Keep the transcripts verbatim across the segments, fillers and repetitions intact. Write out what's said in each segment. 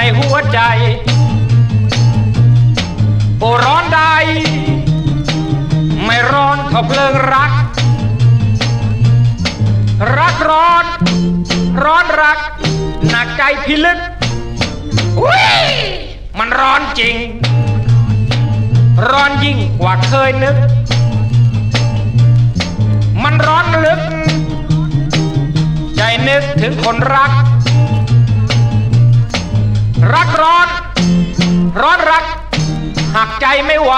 หัวใจโอ้ร้อนใดไม่ร้อนเท่าเพลิงรักรักร้อนร้อนรักหนักใจพิลึกอุ้ยมันร้อนจริงร้อนยิ่งกว่าเคยนึกมันร้อนลึกใจนึกถึงคนรักรักร้อนร้อนรักหักใจไม่ไหว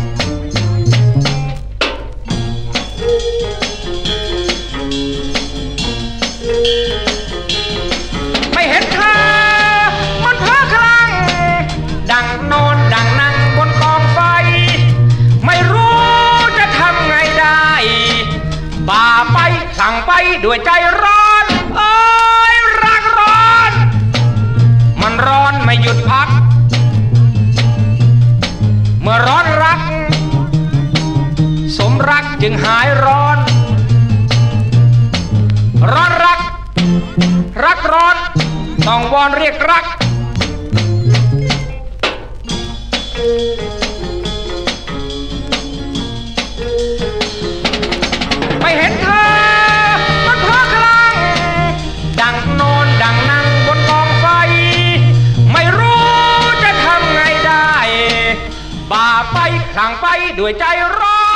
ไม่เห็นเธอมันเพ้อคลั่งดังนอนดังนั่งบนกองไฟไม่รู้จะทำไงได้ป่าไปสั่งไปด้วยใจร้อนเอ้ยรักร้อนมันร้อนไม่หยุดพักเมื่อร้อนรักสมรักจึงหายร้อนร้อนรักรักร้อนต้องวอนเรียกรักไม่เห็นเธอมันเพ้อคลั่งดังนอนดังนั่งบนกองไฟไม่รู้จะทำไงได้บ่าไปคลั่งไปด้วยใจร้อน